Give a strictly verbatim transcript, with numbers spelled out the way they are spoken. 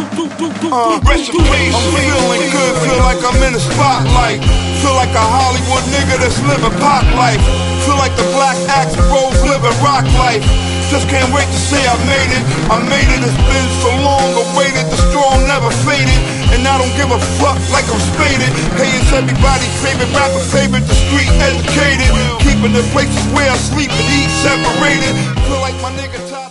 Uh, rest in peace. I'm feeling good, feel like I'm in the spotlight. Feel like a Hollywood nigga that's living pop life. Feel like the black axe bros living rock life. Just can't wait to say I made it. I made it, it's been so long awaited. The storm never faded, and I don't give a fuck like I'm spaded. Hey, it's everybody's favorite rapper, favorite, the street educated. Keeping the places where I sleep and eat separated. Feel like my nigga Ty